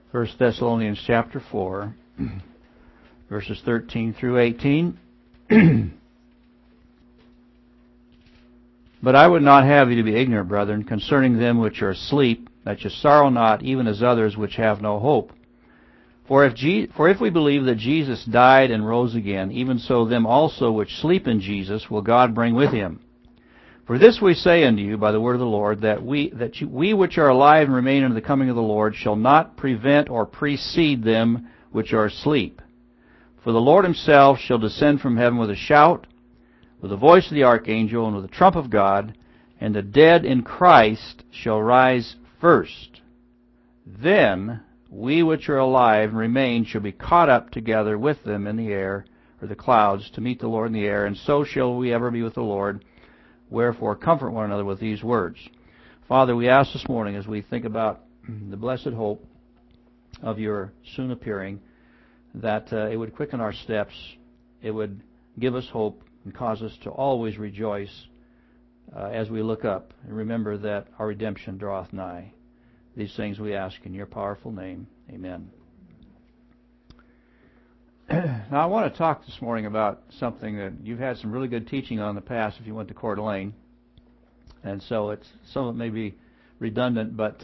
First Thessalonians chapter 4, verses 13 through 18. But I would not have you to be ignorant, brethren, concerning them which are asleep, that you sorrow not, even as others which have no hope. For if we believe that Jesus died and rose again, even so them also which sleep in Jesus will God bring with him. For this we say unto you by the word of the Lord, that we which are alive and remain unto the coming of the Lord shall not prevent or precede them which are asleep. For the Lord himself shall descend from heaven with a shout, with the voice of the archangel, and with the trump of God, and the dead in Christ shall rise first. Then we which are alive and remain shall be caught up together with them in the air, or the clouds, to meet the Lord in the air, and so shall we ever be with the Lord. Wherefore comfort one another with these words. Father, we ask this morning, as we think about the blessed hope of your soon appearing, that it would quicken our steps, it would give us hope, and cause us to always rejoice as we look up and remember that our redemption draweth nigh. These things we ask in your powerful name. Amen. Now I want to talk this morning about something that you've had some really good teaching on in the past if you went to Coeur d'Alene. And so some of it may be redundant, but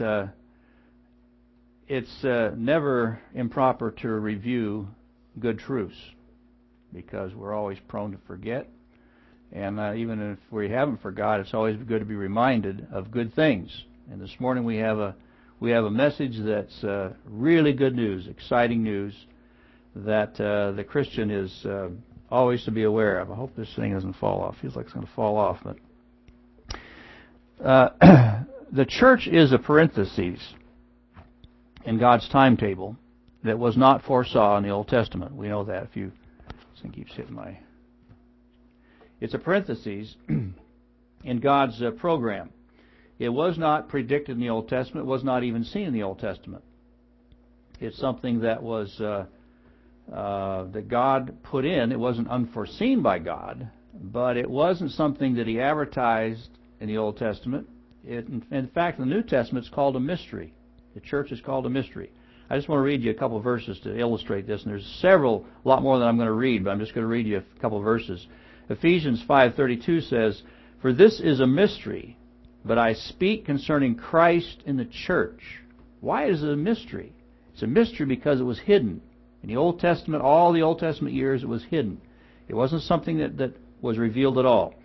it's never improper to review good truths, because we're always prone to forget. And even if we haven't forgot, it's always good to be reminded of good things. And this morning we have a message that's really good news, exciting news, that the Christian is always to be aware of. I hope this thing doesn't fall off. Feels like it's going to fall off. But the church is a parenthesis in God's timetable that was not foresaw in the Old Testament. We know that. If you, this thing keeps hitting my... It's a parenthesis in God's program. It was not predicted in the Old Testament. It was not even seen in the Old Testament. It's something that was... that God put in. It wasn't unforeseen by God, but it wasn't something that he advertised in the Old Testament. In fact, in the New Testament, it's called a mystery. The church is called a mystery. I just want to read you a couple of verses to illustrate this, and there's a lot more than I'm going to read, but I'm just going to read you a couple of verses. Ephesians 5:32 says, "For this is a mystery, but I speak concerning Christ in the church." Why is it a mystery? It's a mystery because it was hidden. In the Old Testament, all the Old Testament years, it was hidden. It wasn't something that was revealed at all.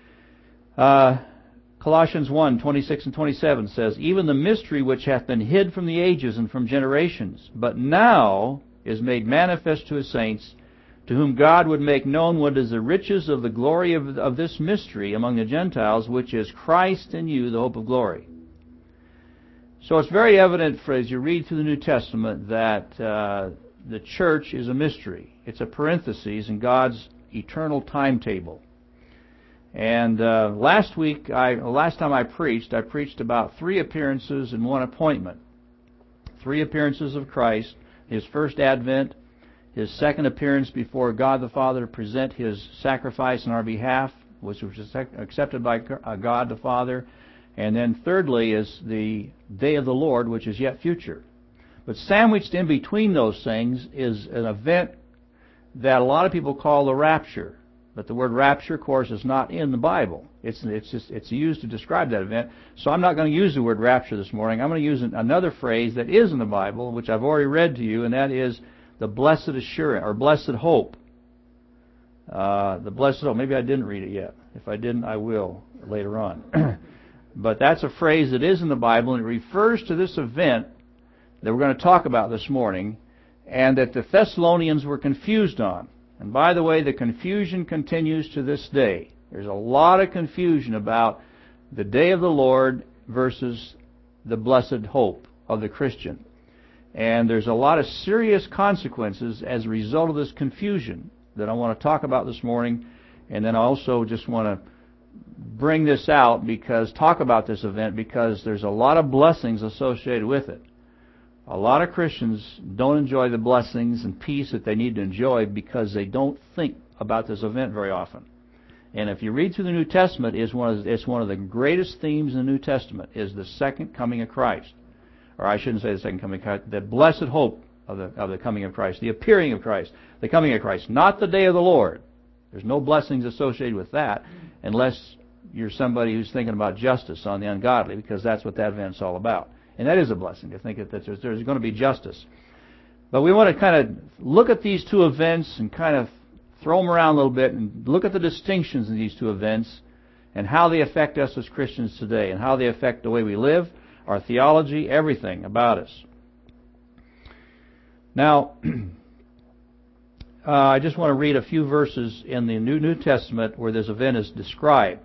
Colossians 1:26 and 27 says, "Even the mystery which hath been hid from the ages and from generations, but now is made manifest to his saints, to whom God would make known what is the riches of the glory of this mystery among the Gentiles, which is Christ in you, the hope of glory." So it's very evident as you read through the New Testament that the church is a mystery. It's a parenthesis in God's eternal timetable. And last time I preached about 3 appearances and 1 appointment. 3 appearances of Christ: his first advent, his second appearance before God the Father to present his sacrifice on our behalf, which was accepted by God the Father, and then thirdly is the day of the Lord, which is yet future. But sandwiched in between those things is an event that a lot of people call the rapture. But the word rapture, of course, is not in the Bible. It's used to describe that event. So I'm not going to use the word rapture this morning. I'm going to use another phrase that is in the Bible, which I've already read to you, and that is the blessed assurance, or blessed hope. The blessed hope. Maybe I didn't read it yet. If I didn't, I will later on. But that's a phrase that is in the Bible, and it refers to this event that we're going to talk about this morning, and that the Thessalonians were confused on. And by the way, the confusion continues to this day. There's a lot of confusion about the day of the Lord versus the blessed hope of the Christian. And there's a lot of serious consequences as a result of this confusion that I want to talk about this morning. And then I also just want to bring this out talk about this event, because there's a lot of blessings associated with it. A lot of Christians don't enjoy the blessings and peace that they need to enjoy because they don't think about this event very often. And if you read through the New Testament, it's one of the greatest themes in the New Testament is the second coming of Christ. or I shouldn't say the second coming of Christ, the blessed hope of the coming of Christ, the appearing of Christ, the coming of Christ, not the day of the Lord. There's no blessings associated with that unless you're somebody who's thinking about justice on the ungodly, because that's what that event's all about. And that is a blessing to think that there's going to be justice. But we want to kind of look at these two events and kind of throw them around a little bit and look at the distinctions in these two events and how they affect us as Christians today and how they affect the way we live, our theology, everything about us. Now, I just want to read a few verses in the New Testament where this event is described.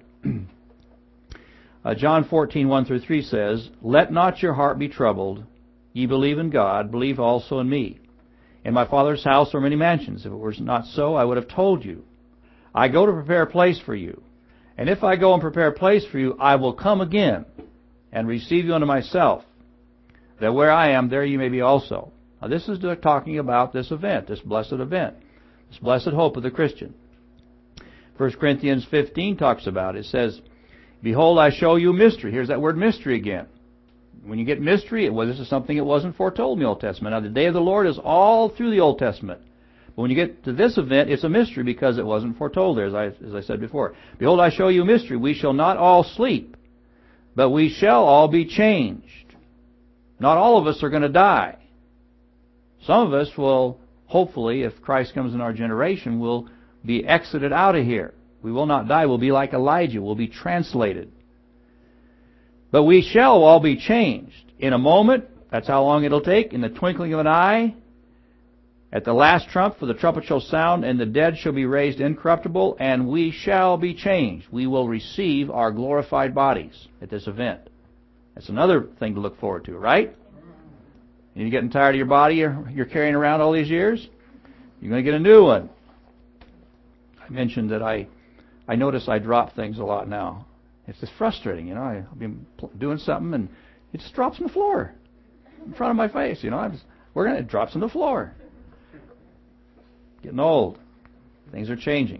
John 14:1-3 says, "Let not your heart be troubled. Ye believe in God, believe also in me. In my Father's house are many mansions. If it were not so, I would have told you. I go to prepare a place for you. And if I go and prepare a place for you, I will come again and receive you unto myself, that where I am, there you may be also." Now this is talking about this event, this blessed event, this blessed hope of the Christian. 1 Corinthians 15 talks about it. It says, "Behold, I show you a mystery." Here's that word mystery again. When you get mystery, this is something that wasn't foretold in the Old Testament. Now, the day of the Lord is all through the Old Testament. But when you get to this event, it's a mystery because it wasn't foretold there, as I said before. "Behold, I show you a mystery. We shall not all sleep, but we shall all be changed." Not all of us are going to die. Some of us will, hopefully, if Christ comes in our generation, will be exited out of here. We will not die. We'll be like Elijah. We'll be translated. But we shall all be changed. In a moment, that's how long it'll take, in the twinkling of an eye, at the last trump, for the trumpet shall sound, and the dead shall be raised incorruptible, and we shall be changed. We will receive our glorified bodies at this event. That's another thing to look forward to, right? You're getting tired of your body you're carrying around all these years? You're going to get a new one. I mentioned that I notice I drop things a lot now. It's just frustrating, you know. I'll be doing something and it just drops on the floor in front of my face, you know. It drops on the floor. Getting old. Things are changing.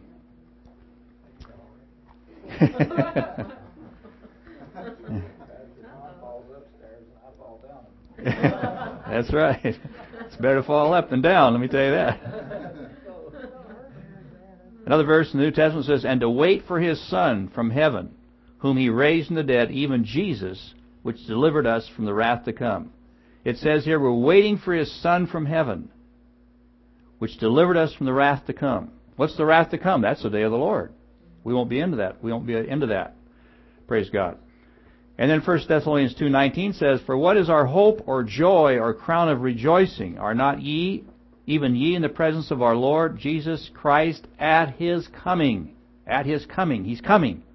That's right. It's better to fall up than down, let me tell you that. Another verse in the New Testament says, "And to wait for His Son from heaven, whom He raised from the dead, even Jesus, which delivered us from the wrath to come." It says here, we're waiting for His Son from heaven, which delivered us from the wrath to come. What's the wrath to come? That's the day of the Lord. We won't be into that. We won't be into that. Praise God. And then 1 Thessalonians 2:19 says, "For what is our hope or joy or crown of rejoicing? Are not ye, even ye, in the presence of our Lord Jesus Christ at His coming?" At His coming. He's coming.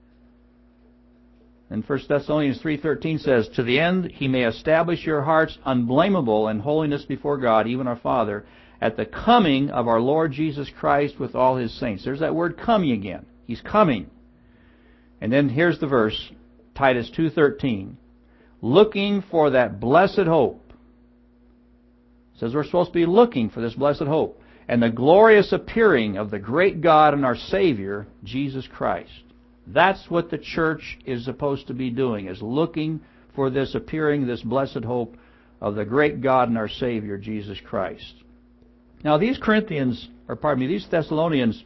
And 1 Thessalonians 3:13 says, "To the end He may establish your hearts unblameable in holiness before God, even our Father, at the coming of our Lord Jesus Christ with all His saints." There's that word coming again. He's coming. And then here's the verse, Titus 2:13. "Looking for that blessed hope." It says we're supposed to be looking for this blessed hope. "And the glorious appearing of the great God and our Savior, Jesus Christ." That's what the church is supposed to be doing, is looking for this appearing, this blessed hope of the great God and our Savior, Jesus Christ. Now these Thessalonians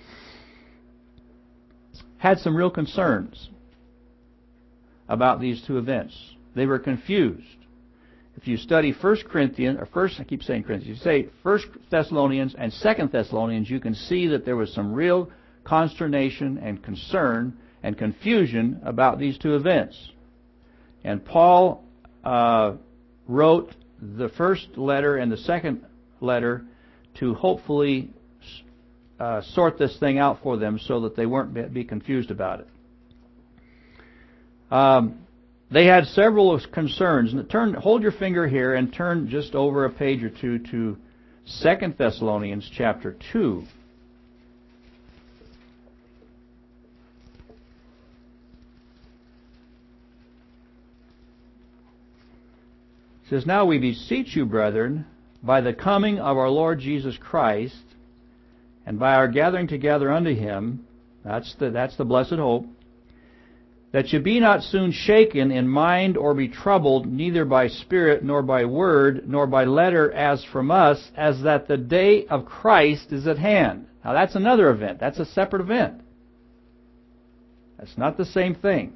had some real concerns about these two events. They were confused. If you study 1 Thessalonians and 2 Thessalonians, you can see that there was some real consternation and concern and confusion about these two events. And Paul wrote the first letter and the second letter to hopefully sort this thing out for them so that they weren't be confused about it. They had several concerns. Hold your finger here and turn just over a page or two to 2 Thessalonians chapter 2. It says, "Now we beseech you, brethren, by the coming of our Lord Jesus Christ, and by our gathering together unto Him," that's the blessed hope, that ye be not soon shaken in mind or be troubled, neither by spirit, nor by word, nor by letter as from us, as that the day of Christ is at hand. Now that's another event. That's a separate event. That's not the same thing.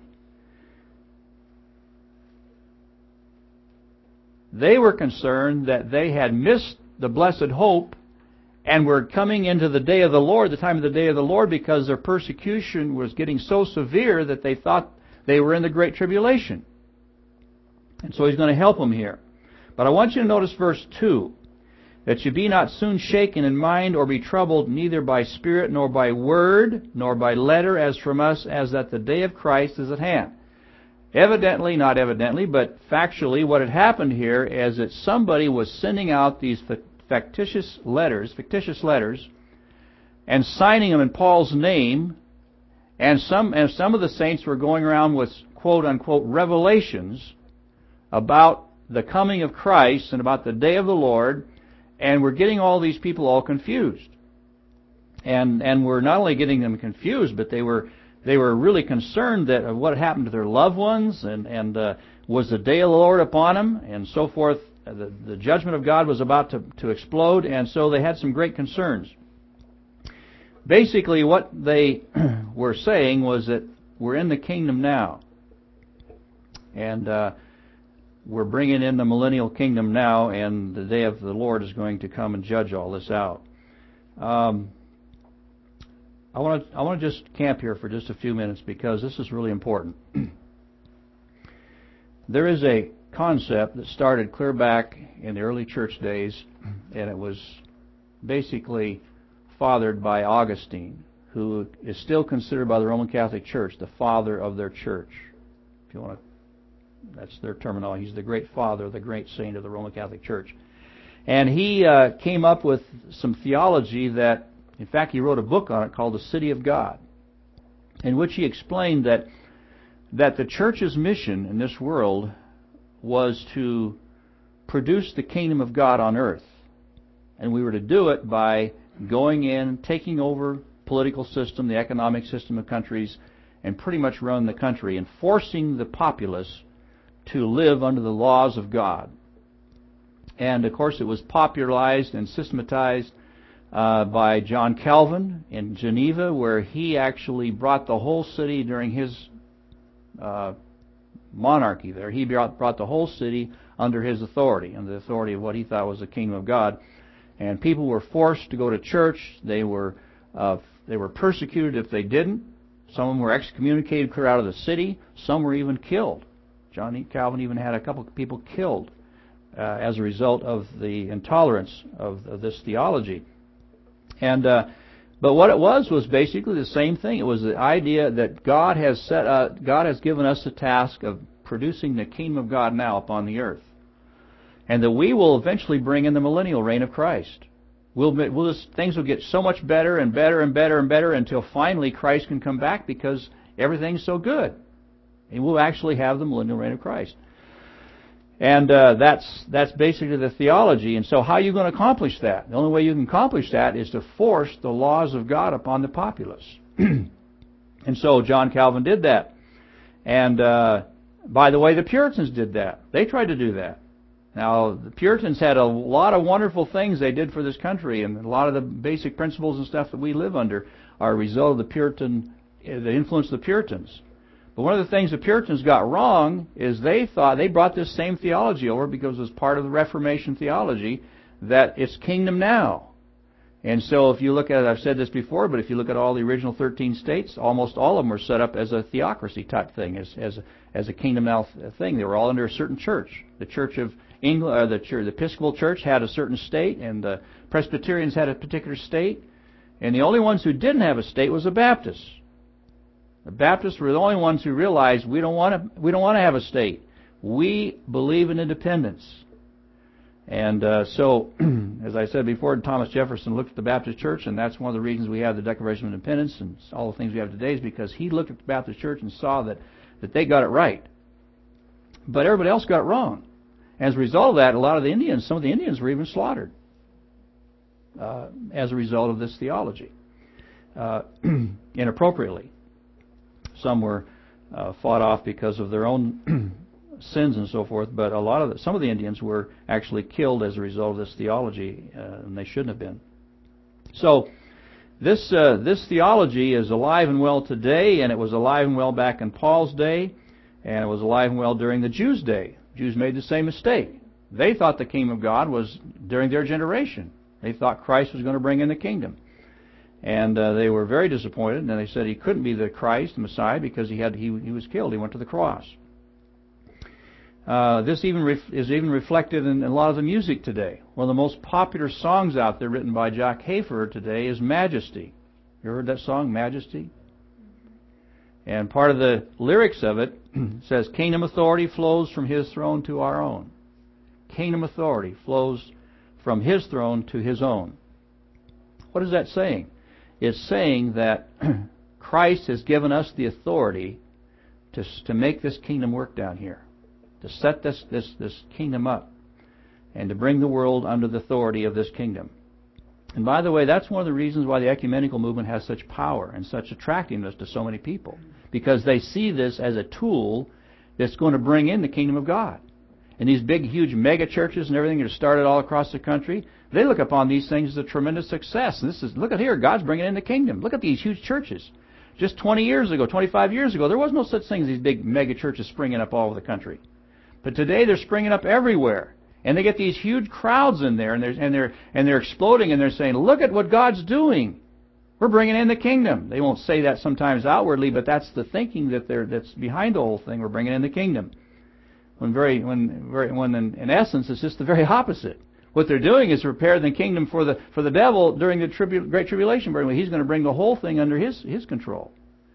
They were concerned that they had missed the blessed hope and were coming into the day of the Lord, the time of the day of the Lord, because their persecution was getting so severe that they thought they were in the Great Tribulation. And so he's going to help them here. But I want you to notice verse 2, that ye be not soon shaken in mind or be troubled, neither by spirit, nor by word, nor by letter as from us, as that the day of Christ is at hand. Evidently, not evidently, but factually, what had happened here is that somebody was sending out these fictitious letters, and signing them in Paul's name, and some of the saints were going around with quote-unquote revelations about the coming of Christ and about the day of the Lord, and we're getting all these people all confused. And we're not only getting them confused, but they were really concerned that what happened to their loved ones, and was the day of the Lord upon them, and so forth. The judgment of God was about to explode, and so they had some great concerns. Basically, what they were saying was that we're in the kingdom now, and we're bringing in the millennial kingdom now, and the day of the Lord is going to come and judge all this out. I want to just camp here for just a few minutes because this is really important. There is a concept that started clear back in the early church days, and it was basically fathered by Augustine, who is still considered by the Roman Catholic Church the father of their church. If you want to, that's their terminology. He's the great father, the great saint of the Roman Catholic Church. And he came up with some theology that, in fact, he wrote a book on it called The City of God, in which he explained that the church's mission in this world was to produce the kingdom of God on earth. And we were to do it by going in, taking over political system, the economic system of countries, and pretty much run the country, and forcing the populace to live under the laws of God. And, of course, it was popularized and systematized by John Calvin in Geneva, where he actually brought the whole city during his monarchy there. He brought the whole city under his authority, under the authority of what he thought was the kingdom of God. And people were forced to go to church. They were persecuted if they didn't. Some of them were excommunicated clear out of the city. Some were even killed. John Calvin even had a couple of people killed as a result of the intolerance of this theology. And but what it was basically the same thing. It was the idea that God has given us the task of producing the kingdom of God now upon the earth, and that we will eventually bring in the millennial reign of Christ. Things will get so much better and better and better and better until finally Christ can come back, because everything's so good, and we'll actually have the millennial reign of Christ. And that's basically the theology. And so how are you going to accomplish that? The only way you can accomplish that is to force the laws of God upon the populace. And so John Calvin did that. And by the way, the Puritans did that. They tried to do that. Now, the Puritans had a lot of wonderful things they did for this country, and a lot of the basic principles and stuff that we live under are a result of the influence of the Puritans. But one of the things the Puritans got wrong is they thought they brought this same theology over because it was part of the Reformation theology that it's kingdom now. And so if you look at it, I've said this before, but if you look at all the original 13 states, almost all of them were set up as a theocracy type thing, as a kingdom now thing. They were all under a certain church. The Church of England, the Episcopal Church had a certain state, and the Presbyterians had a particular state, and the only ones who didn't have a state was the Baptists. The Baptists were the only ones who realized we don't want to have a state. We believe in independence. And so, as I said before, Thomas Jefferson looked at the Baptist Church, and that's one of the reasons we have the Declaration of Independence and all the things we have today, is because he looked at the Baptist Church and saw that they got it right. But everybody else got it wrong. As a result of that, some of the Indians were even slaughtered as a result of this theology, inappropriately. Some were fought off because of their own sins and so forth. But some of the Indians were actually killed as a result of this theology, and they shouldn't have been. So this theology is alive and well today, and it was alive and well back in Paul's day, and it was alive and well during the Jews' day. Jews made the same mistake. They thought the kingdom of God was during their generation. They thought Christ was going to bring in the kingdom. And they were very disappointed, and they said he couldn't be the Christ, the Messiah, because he was killed. He went to the cross. This is even reflected in a lot of the music today. One of the most popular songs out there written by Jack Hafer today is Majesty. You ever heard that song, Majesty? And part of the lyrics of it says, Kingdom authority flows from His throne to our own. Kingdom authority flows from His throne to His own. What is that saying? It's saying that Christ has given us the authority to make this kingdom work down here, to set this kingdom up, and to bring the world under the authority of this kingdom. And by the way, that's one of the reasons why the ecumenical movement has such power and such attractiveness to so many people, because they see this as a tool that's going to bring in the kingdom of God. And these big, huge mega churches and everything that are started all across the country, they look upon these things as a tremendous success. And look at here, God's bringing in the kingdom. Look at these huge churches. Just 20 years ago, 25 years ago, there was no such thing as these big mega churches springing up all over the country. But today they're springing up everywhere. And they get these huge crowds in there, and they're exploding, and they're saying, look at what God's doing. We're bringing in the kingdom. They won't say that sometimes outwardly, but that's the thinking that's behind the whole thing. We're bringing in the kingdom. When in essence it's just the very opposite. What they're doing is prepare the kingdom for the devil during the Great Tribulation. He's going to bring the whole thing under his control.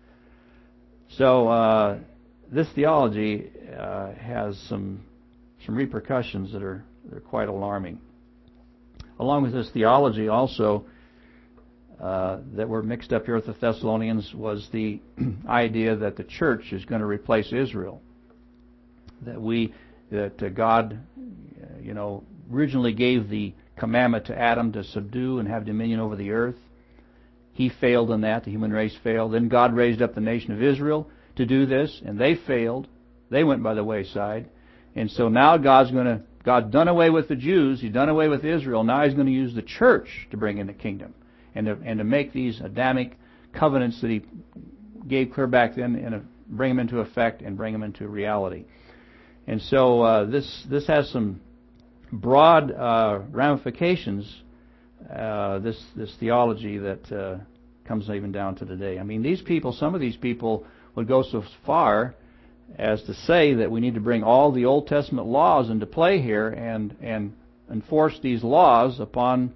So this theology has some repercussions that are quite alarming. Along with this theology also that were mixed up here with the Thessalonians was the idea that the church is going to replace Israel. That God, originally gave the commandment to Adam to subdue and have dominion over the earth. He failed in that. The human race failed. Then God raised up the nation of Israel to do this, and they failed. They went by the wayside. And so now God's done away with the Jews. He's done away with Israel. Now He's going to use the church to bring in the kingdom and to make these Adamic covenants that He gave clear back then and bring them into effect and bring them into reality. And so this has some broad ramifications. This theology that comes even down to today. I mean, some of these people would go so far as to say that we need to bring all the Old Testament laws into play here and enforce these laws upon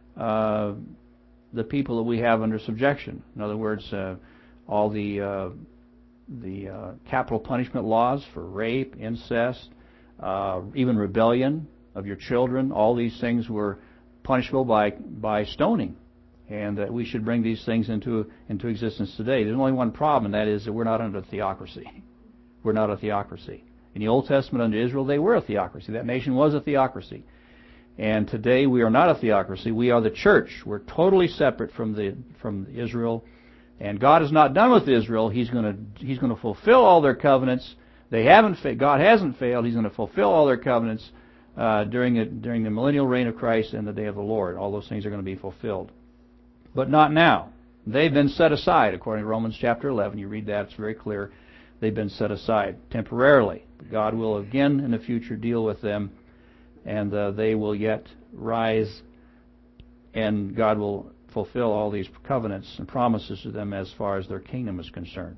the people that we have under subjection. In other words, all the capital punishment laws for rape, incest, even rebellion of your children, all these things were punishable by stoning. And that we should bring these things into existence today. There's only one problem, and that is that we're not under theocracy. We're not a theocracy. In the Old Testament under Israel, they were a theocracy. That nation was a theocracy. And today we are not a theocracy. We are the church. We're totally separate from Israel. And God is not done with Israel. He's going to fulfill all their covenants. God hasn't failed. He's going to fulfill all their covenants during the millennial reign of Christ and the day of the Lord. All those things are going to be fulfilled. But not now. They've been set aside, according to Romans chapter 11. You read that, it's very clear. They've been set aside temporarily. But God will again in the future deal with them, and they will yet rise, and God will fulfill all these covenants and promises to them as far as their kingdom is concerned.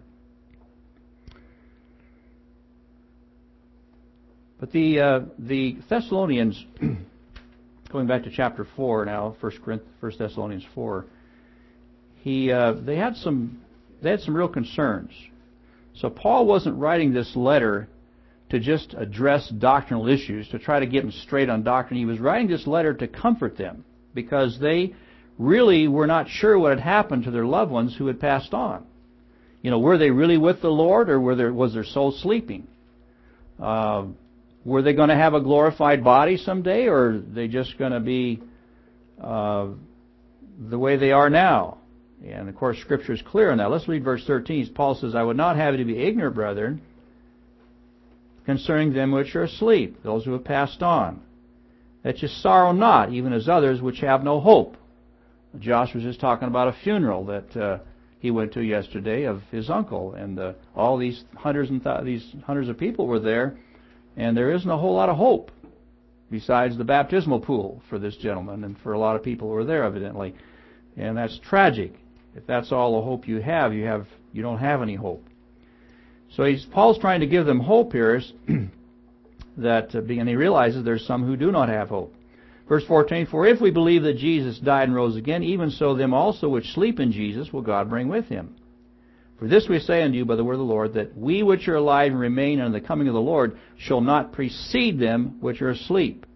But the Thessalonians, going back to chapter 4 now, 1 Thessalonians 4, they had some real concerns. So Paul wasn't writing this letter to just address doctrinal issues, to try to get them straight on doctrine. He was writing this letter to comfort them, because they really were not sure what had happened to their loved ones who had passed on. Were they really with the Lord, or was their soul sleeping? Were they going to have a glorified body someday, or are they just going to be the way they are now? And of course, Scripture is clear on that. Let's read verse 13. Paul says, I would not have you to be ignorant, brethren, concerning them which are asleep, those who have passed on, that you sorrow not, even as others which have no hope. Josh was just talking about a funeral that he went to yesterday of his uncle, and all these hundreds of people were there, and there isn't a whole lot of hope besides the baptismal pool for this gentleman and for a lot of people who were there, evidently. And that's tragic. If that's all the hope you don't have any hope. So Paul's trying to give them hope here, and he realizes there's some who do not have hope. Verse 14, for if we believe that Jesus died and rose again, even so them also which sleep in Jesus will God bring with him. For this we say unto you by the word of the Lord, that we which are alive and remain unto the coming of the Lord shall not precede them which are asleep.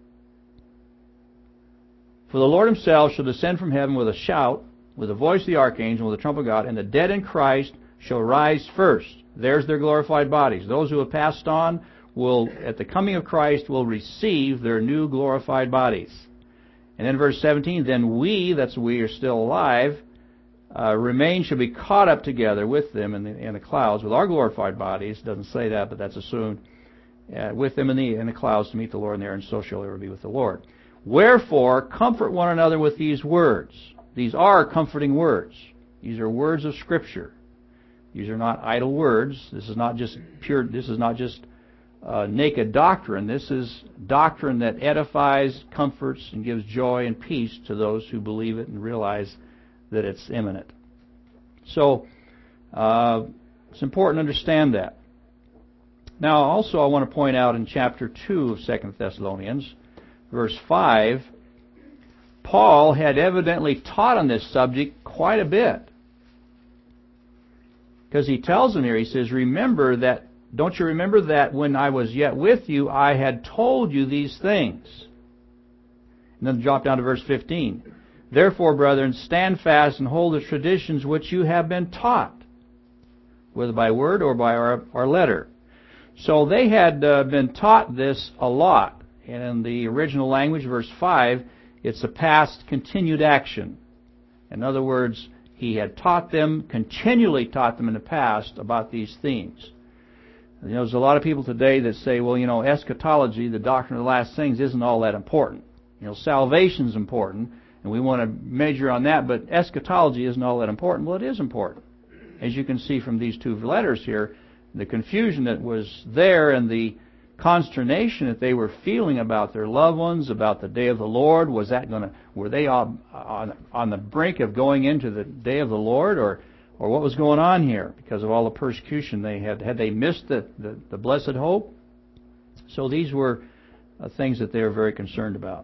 For the Lord himself shall descend from heaven with a shout, with the voice of the archangel, with the trump of God, and the dead in Christ shall rise first. There's their glorified bodies. Those who have passed on will, at the coming of Christ, will receive their new glorified bodies. And then verse 17, then we, that's we are still alive, remain shall be caught up together with them in the clouds with our glorified bodies. Doesn't say that, but that's assumed. With them in the clouds to meet the Lord in the air, and so shall we ever be with the Lord. Wherefore, comfort one another with these words. These are comforting words. These are words of Scripture. These are not idle words. This is not just naked doctrine. This is doctrine that edifies, comforts, and gives joy and peace to those who believe it and realize that it's imminent. So, it's important to understand that. Now, also I want to point out in chapter 2 of 2 Thessalonians, verse 5, Paul had evidently taught on this subject quite a bit. Because he tells them here, he says, don't you remember that when I was yet with you, I had told you these things? And then drop down to verse 15. Therefore, brethren, stand fast and hold the traditions which you have been taught, whether by word or by our letter. So they had been taught this a lot. And in the original language, verse 5, it's a past continued action. In other words, he had continually taught them in the past about these themes. There's a lot of people today that say, well, eschatology, the doctrine of the last things, isn't all that important. Salvation's important, and we want to measure on that, but eschatology isn't all that important. Well, it is important. As you can see from these two letters here, the confusion that was there and the consternation that they were feeling about their loved ones, about the day of the Lord, were they on the brink of going into the day of the Lord, or what was going on here because of all the persecution they had? Had they missed the blessed hope? So these were things that they were very concerned about.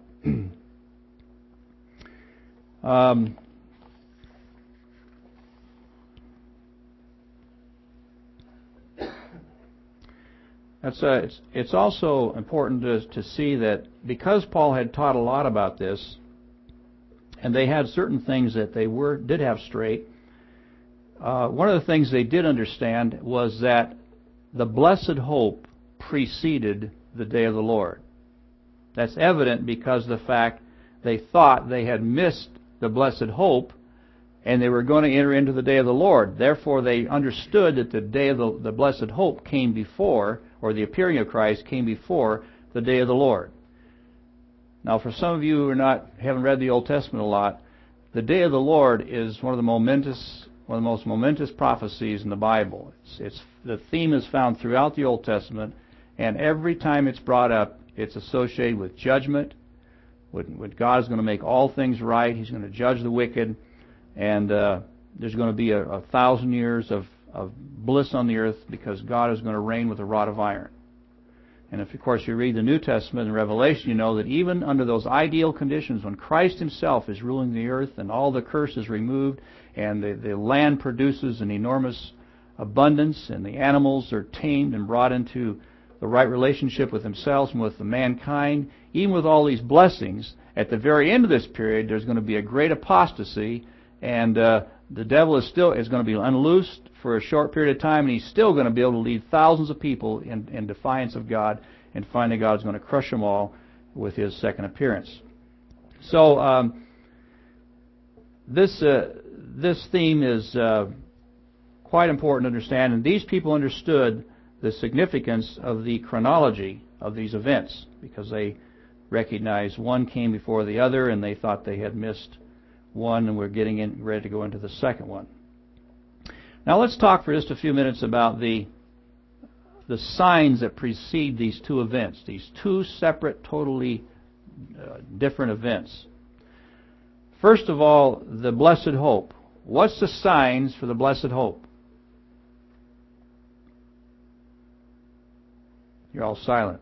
It's also important to see that because Paul had taught a lot about this, and they had certain things that they did have straight, one of the things they did understand was that the blessed hope preceded the day of the Lord. That's evident because of the fact they thought they had missed the blessed hope and they were going to enter into the day of the Lord. Therefore, they understood that the day of the blessed hope came before, or the appearing of Christ came before the day of the Lord. Now, for some of you who haven't read the Old Testament a lot, the day of the Lord is one of the most momentous prophecies in the Bible. The theme is found throughout the Old Testament, and every time it's brought up, it's associated with judgment. When God is going to make all things right, He's going to judge the wicked, and there's going to be 1,000 years of bliss on the earth because God is going to reign with a rod of iron. And if, of course, you read the New Testament and Revelation, you know that even under those ideal conditions, when Christ Himself is ruling the earth and all the curse is removed and the land produces an enormous abundance and the animals are tamed and brought into the right relationship with themselves and with the mankind, even with all these blessings, at the very end of this period, there's going to be a great apostasy, and the devil is going to be unloosed for a short period of time, and he's still going to be able to lead thousands of people in defiance of God, and finally God's going to crush them all with His second appearance. So this theme is quite important to understand, and these people understood the significance of the chronology of these events because they recognized one came before the other, and they thought they had missed one, and we're ready to go into the second one. Now let's talk for just a few minutes about the signs that precede these two events, these two separate, totally different events. First of all, the blessed hope. What's the signs for the blessed hope? You're all silent.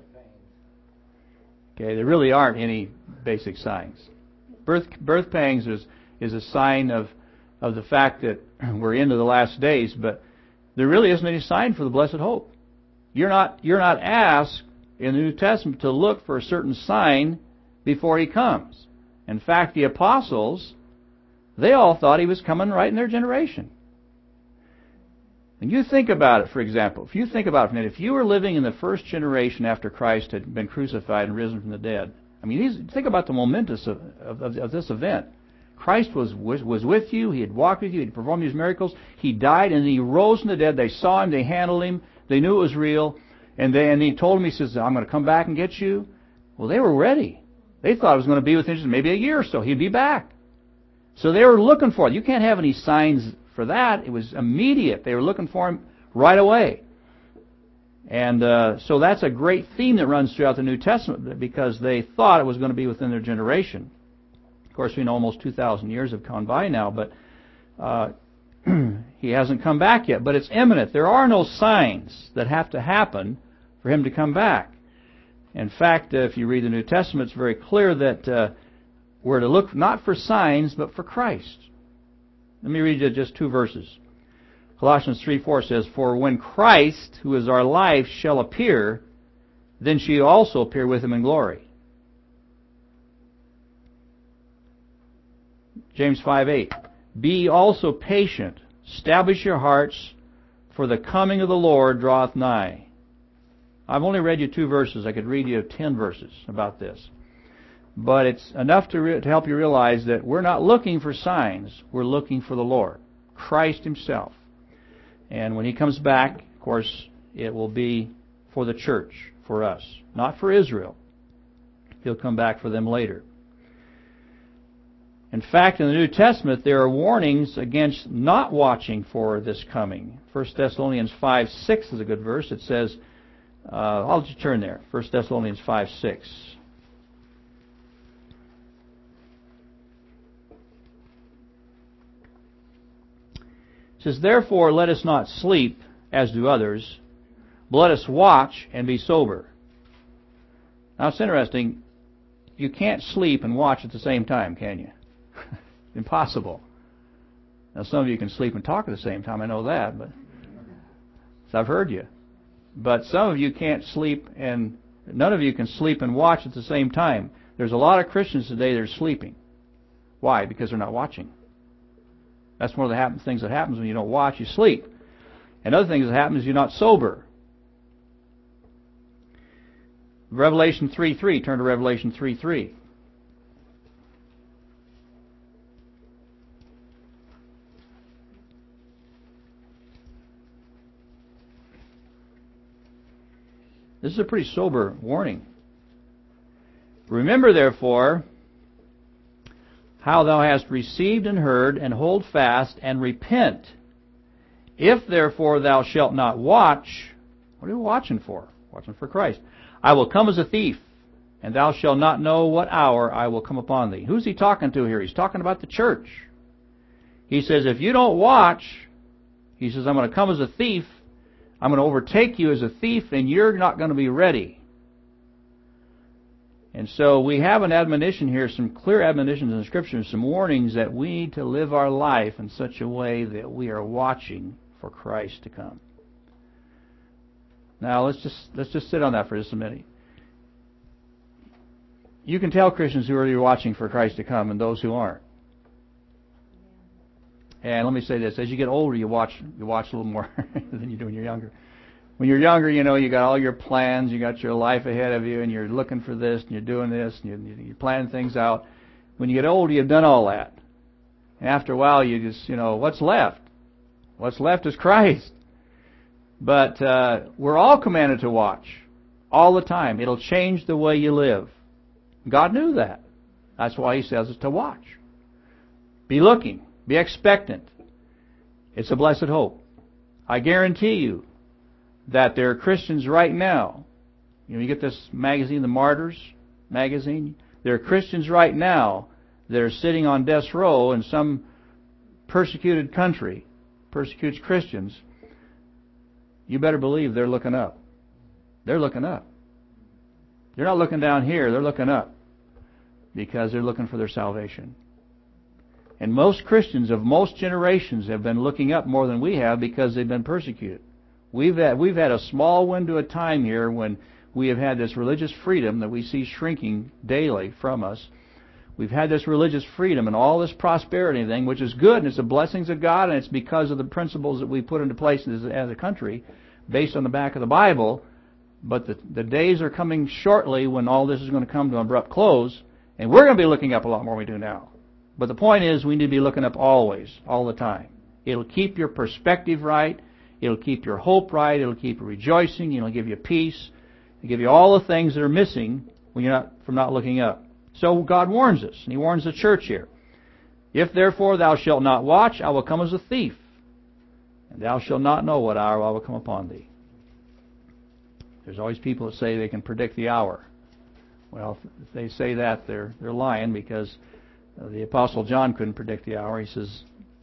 Okay, there really aren't any basic signs. Birth pangs is a sign of the fact that we're into the last days, but there really isn't any sign for the blessed hope. You're not asked in the New Testament to look for a certain sign before He comes. In fact, the apostles, they all thought He was coming right in their generation. And you think about it, for example. If you think about it, if you were living in the first generation after Christ had been crucified and risen from the dead, I mean, think about the momentous of this event. Christ was with you. He had walked with you. He had performed these miracles. He died, and He rose from the dead. They saw Him. They handled Him. They knew it was real. And He told them, He says, I'm going to come back and get you. Well, they were ready. They thought it was going to be within maybe a year or so. He'd be back. So they were looking for it. You can't have any signs for that. It was immediate. They were looking for Him right away. And so that's a great theme that runs throughout the New Testament because they thought it was going to be within their generation. Of course, we know almost 2,000 years have gone by now, but He hasn't come back yet. But it's imminent. There are no signs that have to happen for Him to come back. In fact, if you read the New Testament, it's very clear that we're to look not for signs, but for Christ. Let me read you just two verses. Colossians 3:4 says, For when Christ, who is our life, shall appear, then shall you also appear with Him in glory. James 5:8, Be also patient, establish your hearts, for the coming of the Lord draweth nigh. I've only read you two verses. I could read you 10 verses about this. But it's enough to help you realize that we're not looking for signs. We're looking for the Lord, Christ Himself. And when He comes back, of course, it will be for the church, for us, not for Israel. He'll come back for them later. In fact, in the New Testament, there are warnings against not watching for this coming. 1 Thessalonians 5:6 is a good verse. It says, I'll just turn there. 1 Thessalonians 5:6. It says, Therefore let us not sleep, as do others, but let us watch and be sober. Now it's interesting. You can't sleep and watch at the same time, can you? Impossible. Now some of you can sleep and talk at the same time. I know that, but so I've heard you. But some of you can't sleep, and none of you can sleep and watch at the same time. There's a lot of Christians today that are sleeping. Why? Because they're not watching. That's one of the things that happens when you don't watch, you sleep. Another thing that happens is you're not sober. Revelation 3:3. Turn to Revelation 3:3. This is a pretty sober warning. Remember, therefore, how thou hast received and heard, and hold fast, and repent. If therefore thou shalt not watch, what are you watching for? Watching for Christ. I will come as a thief, and thou shalt not know what hour I will come upon thee. Who's He talking to here? He's talking about the church. He says, if you don't watch, He says, I'm going to come as a thief. I'm going to overtake you as a thief, and you're not going to be ready. And so we have an admonition here, some clear admonitions in the Scripture, some warnings that we need to live our life in such a way that we are watching for Christ to come. Now let's just sit on that for just a minute. You can tell Christians who are watching for Christ to come and those who aren't. And let me say this: as you get older, you watch a little more than you do when you're younger. When you're younger, you got all your plans, you got your life ahead of you, and you're looking for this, and you're doing this, and you're planning things out. When you get older, you've done all that. And after a while, you just, what's left? What's left is Christ. But we're all commanded to watch all the time. It'll change the way you live. God knew that. That's why He says us to watch. Be looking. Be expectant. It's a blessed hope. I guarantee you that there are Christians right now. You get this magazine, the Martyrs magazine. There are Christians right now that are sitting on death row in some persecuted country, persecutes Christians. You better believe they're looking up. They're looking up. They're not looking down here. They're looking up because they're looking for their salvation. And most Christians of most generations have been looking up more than we have because they've been persecuted. We've had a small window of time here when we have had this religious freedom that we see shrinking daily from us. We've had this religious freedom and all this prosperity thing, which is good, and it's the blessings of God, and it's because of the principles that we put into place as a country based on the back of the Bible. But the days are coming shortly when all this is going to come to an abrupt close, and we're going to be looking up a lot more than we do now. But the point is, we need to be looking up always, all the time. It'll keep your perspective right. It'll keep your hope right. It'll keep you rejoicing. It'll give you peace. It'll give you all the things that are missing when from not looking up. So God warns us, and He warns the church here. If therefore thou shalt not watch, I will come as a thief, and thou shalt not know what hour I will come upon thee. There's always people that say they can predict the hour. Well, if they say that, they're lying, because the Apostle John couldn't predict the hour. He says,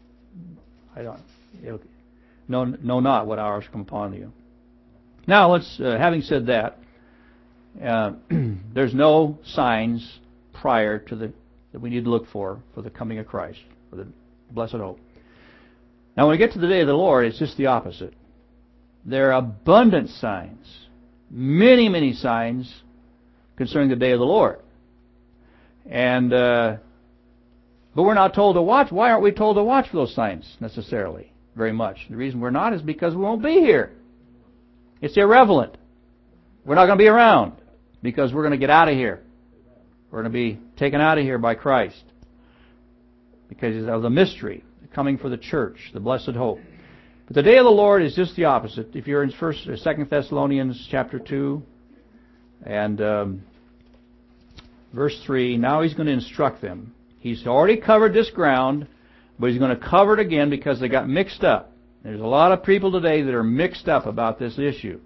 know not what hour shall come upon you. Now, having said that, there's no signs prior to that we need to look for the coming of Christ, for the blessed hope. Now, when we get to the day of the Lord, it's just the opposite. There are abundant signs, many, many signs concerning the day of the Lord. And but we're not told to watch. Why aren't we told to watch for those signs necessarily very much? The reason we're not is because we won't be here. It's irrelevant. We're not going to be around because we're going to get out of here. We're going to be taken out of here by Christ because of the mystery coming for the church, the blessed hope. But the day of the Lord is just the opposite. If you're in 1st or 2nd Thessalonians chapter 2 and verse 3, now He's going to instruct them. He's already covered this ground, but He's going to cover it again because they got mixed up. There's a lot of people today that are mixed up about this issue.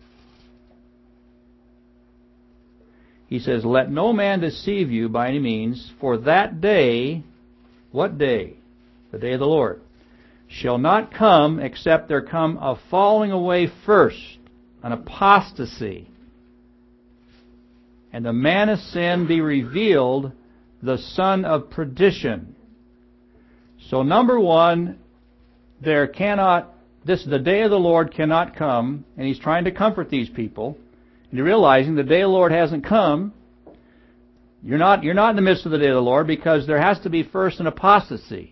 He says, let no man deceive you by any means, for that day, what day? The day of the Lord, shall not come except there come a falling away first, an apostasy, and the man of sin be revealed, the son of perdition. So number one, the day of the Lord cannot come, and He's trying to comfort these people. And you're realizing the day of the Lord hasn't come. You're not in the midst of the day of the Lord because there has to be first an apostasy.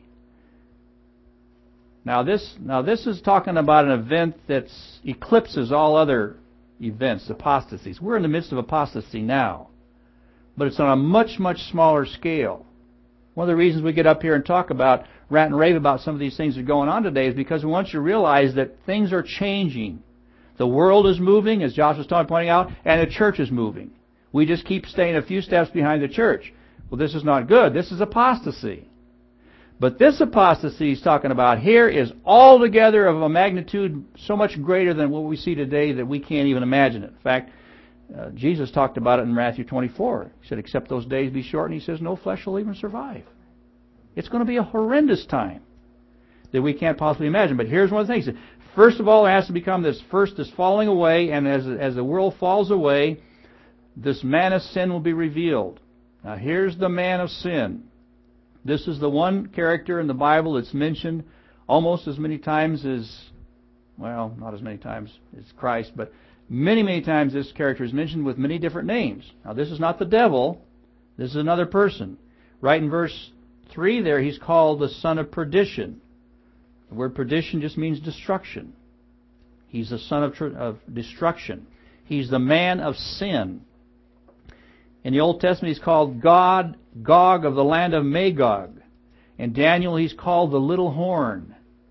Now this is talking about an event that eclipses all other events, apostasies. We're in the midst of apostasy now, but it's on a much, much smaller scale. One of the reasons we get up here and talk about, rant and rave about some of these things that are going on today is because we want you to realize that things are changing. The world is moving, as Josh was pointing out, and the church is moving. We just keep staying a few steps behind the church. Well, this is not good. This is apostasy. But this apostasy he's talking about here is altogether of a magnitude so much greater than what we see today that we can't even imagine it. In fact, Jesus talked about it in Matthew 24. He said, except those days be short, and He says, no flesh will even survive. It's going to be a horrendous time that we can't possibly imagine. But here's one of the things. First of all, there has to become this falling away, and as the world falls away, this man of sin will be revealed. Now here's the man of sin. This is the one character in the Bible that's mentioned almost as many times as, well, not as many times as Christ, but many, many times this character is mentioned with many different names. Now this is not the devil. This is another person. Right in verse 3 there, he's called the son of perdition. The word perdition just means destruction. He's the son of destruction. He's the man of sin. In the Old Testament, he's called Gog of the land of Magog. And Daniel, he's called the little horn.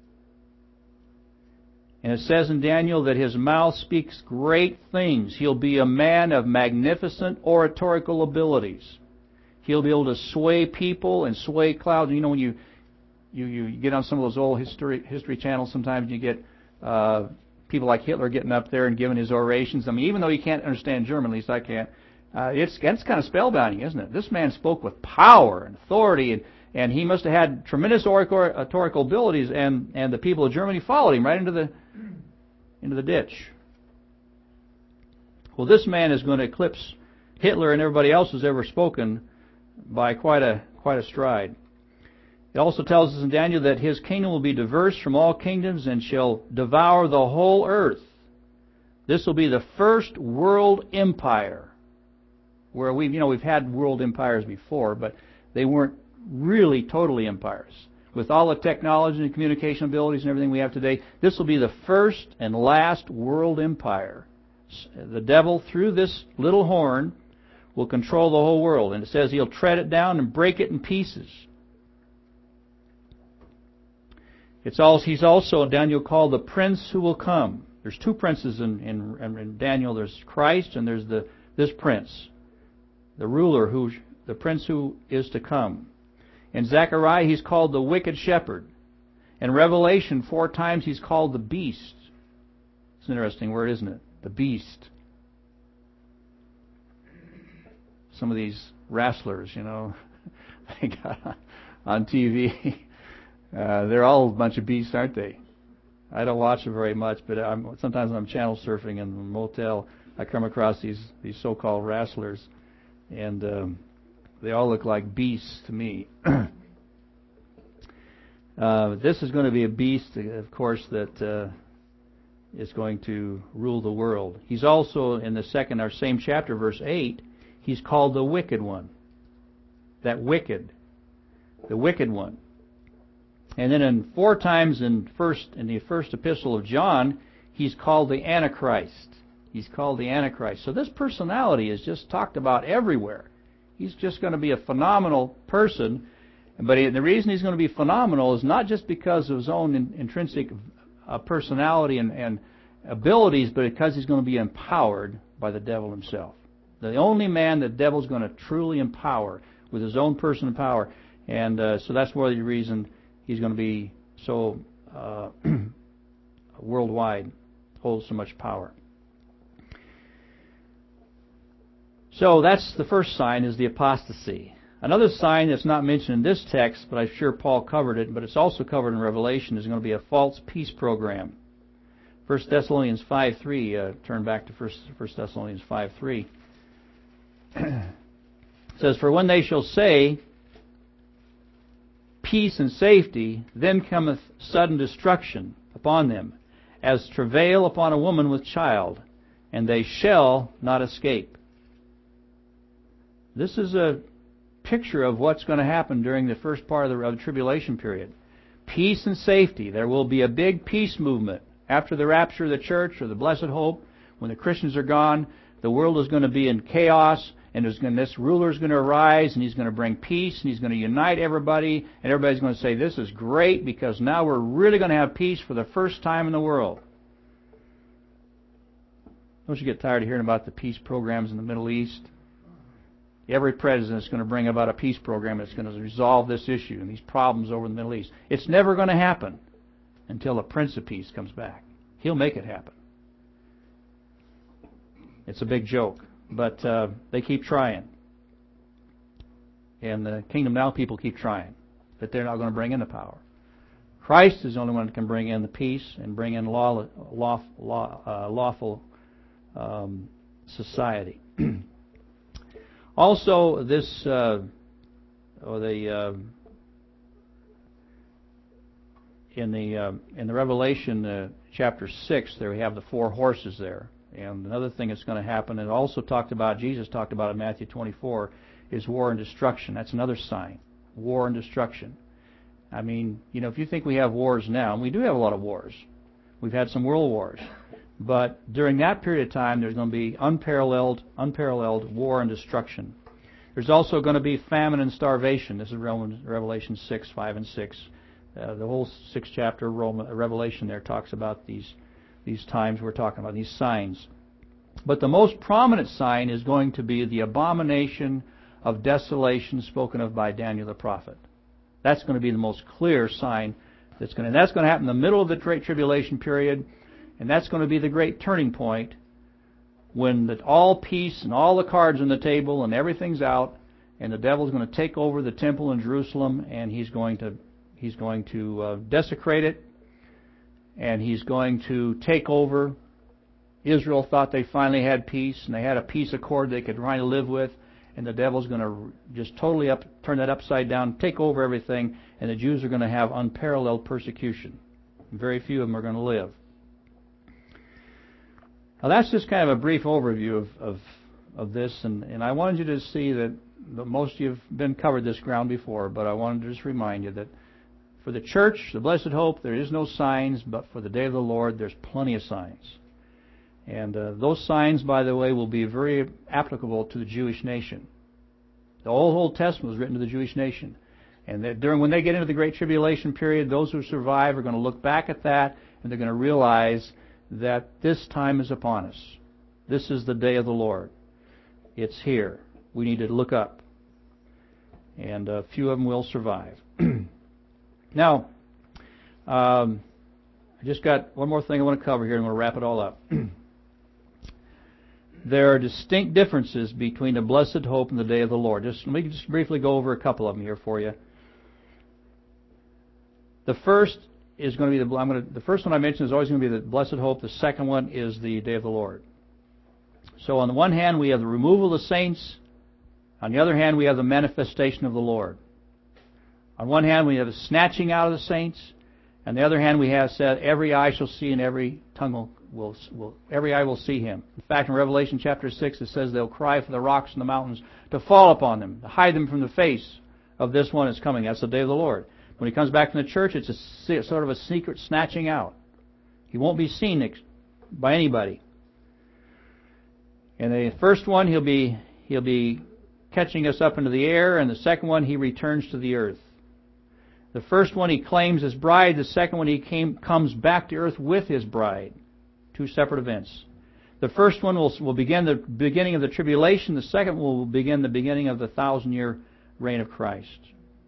And it says in Daniel that his mouth speaks great things. He'll be a man of magnificent oratorical abilities. He'll be able to sway people and sway clouds. You know, when you get on some of those old history channels, sometimes you get people like Hitler getting up there and giving his orations. I mean, even though you can't understand German, at least I can't, it's kind of spellbinding, isn't it? This man spoke with power and authority, and he must have had tremendous oratorical abilities, and the people of Germany followed him right into the ditch. Well, this man is going to eclipse Hitler and everybody else who's ever spoken by quite a stride. It also tells us in Daniel that his kingdom will be diverse from all kingdoms and shall devour the whole earth. This will be the first world empire, where we've had world empires before, but they weren't really totally empires. With all the technology and communication abilities and everything we have today, this will be the first and last world empire. The devil, through this little horn, will control the whole world. And it says he'll tread it down and break it in pieces. He's also, Daniel, called the prince who will come. There's two princes in Daniel. There's Christ and there's this prince, the ruler, the prince who is to come. In Zechariah, he's called the wicked shepherd. In Revelation, 4 times he's called the beast. It's an interesting word, isn't it? The beast. Some of these wrestlers, they got on TV. They're all a bunch of beasts, aren't they? I don't watch it very much, but sometimes when I'm channel surfing in a motel, I come across these so-called wrestlers, and they all look like beasts to me. This is going to be a beast, of course, that is going to rule the world. He's also, in the same chapter, verse 8, he's called the wicked one. The wicked one. And then 4 times in the first epistle of John, he's called the Antichrist. He's called the Antichrist. So this personality is just talked about everywhere. He's just going to be a phenomenal person. But the reason he's going to be phenomenal is not just because of his own intrinsic personality and abilities, but because he's going to be empowered by the devil himself. The only man the devil's going to truly empower with his own personal power. And so that's one of the reasons he's going to be so worldwide, holds so much power. So that's the first sign, is the apostasy. Another sign that's not mentioned in this text, but I'm sure Paul covered it, but it's also covered in Revelation, is going to be a false peace program. 1 Thessalonians 5:3, turn back to 1 Thessalonians 5:3. It says, "For when they shall say, peace and safety, then cometh sudden destruction upon them, as travail upon a woman with child, and they shall not escape." This is a picture of what's going to happen during the first part of the tribulation period. Peace and safety. There will be a big peace movement. After the rapture of the church, or the blessed hope, when the Christians are gone, the world is going to be in chaos, and this ruler is going to arise, and he's going to bring peace, and he's going to unite everybody, and everybody's going to say, this is great, because now we're really going to have peace for the first time in the world. Don't you get tired of hearing about the peace programs in the Middle East? Every president is going to bring about a peace program that's going to resolve this issue and these problems over in the Middle East. It's never going to happen until the Prince of Peace comes back. He'll make it happen. It's a big joke, but they keep trying. And the Kingdom Now people keep trying, but they're not going to bring in the power. Christ is the only one that can bring in the peace and bring in lawful society. Also, this in the Revelation chapter 6, there we have the 4 horses there. And another thing that's going to happen, and also Jesus talked about in Matthew 24, is war and destruction. That's another sign. War and destruction. I mean, if you think we have wars now, and we do have a lot of wars. We've had some world wars. But during that period of time, there's going to be unparalleled war and destruction. There's also going to be famine and starvation. This is Revelation 6, 5, and 6. The whole 6th chapter of Revelation there talks about these times we're talking about, these signs. But the most prominent sign is going to be the abomination of desolation spoken of by Daniel the prophet. That's going to be the most clear sign that's going to happen in the middle of the Great Tribulation period, and that's going to be the great turning point when all peace and all the cards on the table and everything's out, and the devil's going to take over the temple in Jerusalem, and he's going to desecrate it, and he's going to take over. Israel thought they finally had peace, and they had a peace accord they could try to live with, and the devil's going to just totally turn that upside down, take over everything, and the Jews are going to have unparalleled persecution. Very few of them are going to live. Now that's just kind of a brief overview of this, and I wanted you to see that most of you have been covered this ground before, but I wanted to just remind you that for the church, the blessed hope, there is no signs, but for the day of the Lord, there's plenty of signs. And those signs, by the way, will be very applicable to the Jewish nation. The Old Testament was written to the Jewish nation. And when they get into the Great Tribulation period, those who survive are going to look back at that, and they're going to realize that this time is upon us. This is the day of the Lord. It's here. We need to look up. And a few of them will survive. Now, I just got one more thing I want to cover here, and I'm going to wrap it all up. There are distinct differences between the blessed hope and the day of the Lord. Let me just briefly go over a couple of them here for you. The first is going to be the first one I mentioned is always going to be the blessed hope. The second one is the day of the Lord. So on the one hand, we have the removal of the saints. On the other hand, we have the manifestation of the Lord. On one hand, we have the snatching out of the saints. On the other hand, we have said, every eye shall see and every tongue every eye will see him. In fact, in Revelation chapter 6, it says they'll cry for the rocks and the mountains to fall upon them, to hide them from the face of this one that's coming. That's the day of the Lord. When he comes back from the church, it's a sort of a secret snatching out. He won't be seen by anybody. And the first one, he'll be catching us up into the air, and the second one, he returns to the earth. The first one he claims his bride. The second one he comes back to earth with his bride. Two separate events. The first one will begin the beginning of the tribulation. The second will begin the beginning of the 1,000-year reign of Christ.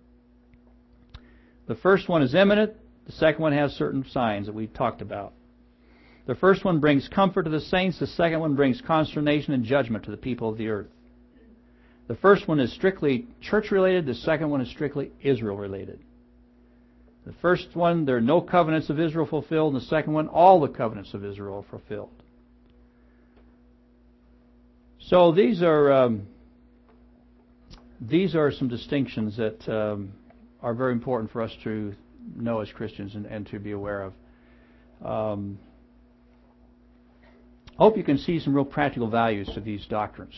The first one is imminent. The second one has certain signs that we've talked about. The first one brings comfort to the saints. The second one brings consternation and judgment to the people of the earth. The first one is strictly church-related. The second one is strictly Israel-related. The first one, there are no covenants of Israel fulfilled. And the second one, all the covenants of Israel are fulfilled. So these are some distinctions that are very important for us to know as Christians and to be aware of. I hope you can see some real practical values to these doctrines.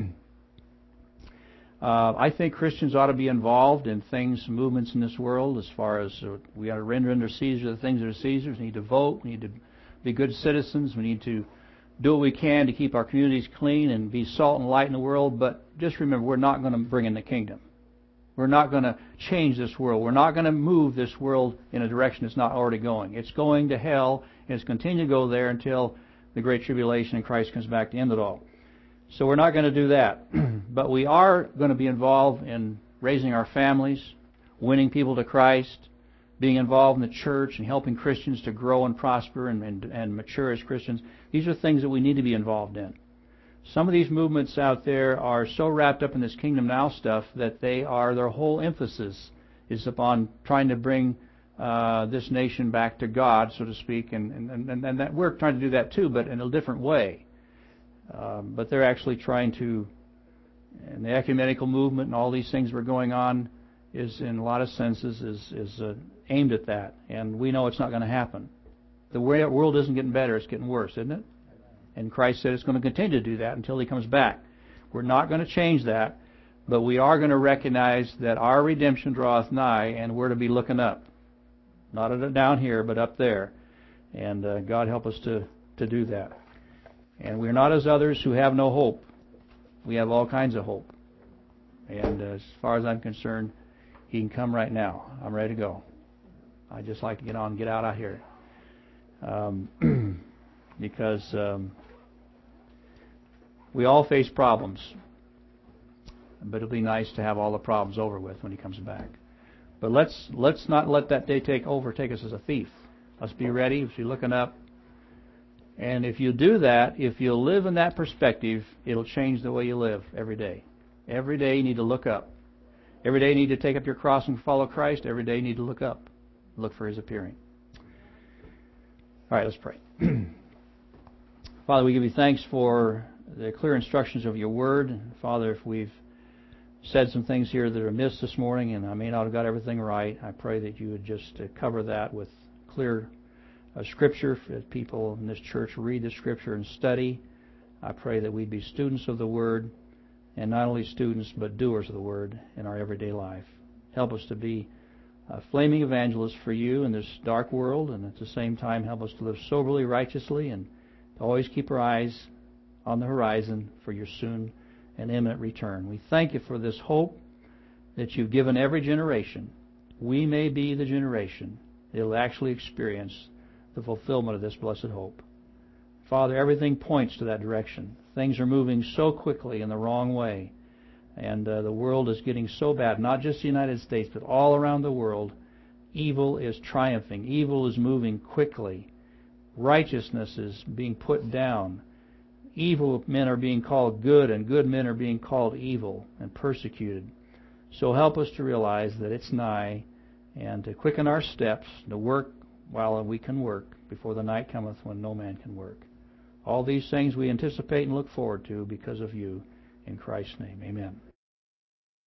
I think Christians ought to be involved in movements in this world, as far as we ought to render unto Caesar the things that are Caesar's. We need to vote. We need to be good citizens. We need to do what we can to keep our communities clean and be salt and light in the world. But just remember, we're not going to bring in the kingdom. We're not going to change this world. We're not going to move this world in a direction it's not already going. It's going to hell, and it's continuing to go there until the Great Tribulation and Christ comes back to end it all. So we're not going to do that. But we are going to be involved in raising our families, winning people to Christ, being involved in the church and helping Christians to grow and prosper and mature as Christians. These are things that we need to be involved in. Some of these movements out there are so wrapped up in this kingdom now stuff that their whole emphasis is upon trying to bring this nation back to God, so to speak, and that we're trying to do that too, but in a different way. But they're actually trying to, and the ecumenical movement and all these things that are going on is, in a lot of senses, is aimed at that. And we know it's not going to happen. The world isn't getting better; it's getting worse, isn't it? And Christ said it's going to continue to do that until He comes back. We're not going to change that, but we are going to recognize that our redemption draweth nigh, and we're to be looking up, not down here, but up there. And God help us to do that. And we're not as others who have no hope. We have all kinds of hope. And as far as I'm concerned, he can come right now. I'm ready to go. I'd just like to get on and get out here. Because we all face problems. But it'll be nice to have all the problems over with when he comes back. But let's not let that day take us as a thief. Let's be ready. Let's be looking up. And if you do that, if you live in that perspective, it'll change the way you live every day. Every day you need to look up. Every day you need to take up your cross and follow Christ. Every day you need to look up. Look for His appearing. All right, let's pray. Father, we give you thanks for the clear instructions of your word. Father, if we've said some things here that are amiss this morning and I may not have got everything right, I pray that you would just cover that with clear Scripture, as people in this church read the Scripture and study. I pray that we'd be students of the Word, and not only students, but doers of the Word in our everyday life. Help us to be flaming evangelists for you in this dark world, and at the same time help us to live soberly, righteously, and to always keep our eyes on the horizon for your soon and imminent return. We thank you for this hope that you've given every generation. We may be the generation that will actually experience the fulfillment of this blessed hope. Father, everything points to that direction. Things are moving so quickly in the wrong way. And the world is getting so bad, not just the United States, but all around the world. Evil is triumphing. Evil is moving quickly. Righteousness is being put down. Evil men are being called good, and good men are being called evil and persecuted. So help us to realize that it's nigh, and to quicken our steps, to work while we can work, before the night cometh when no man can work. All these things we anticipate and look forward to because of you. In Christ's name, amen.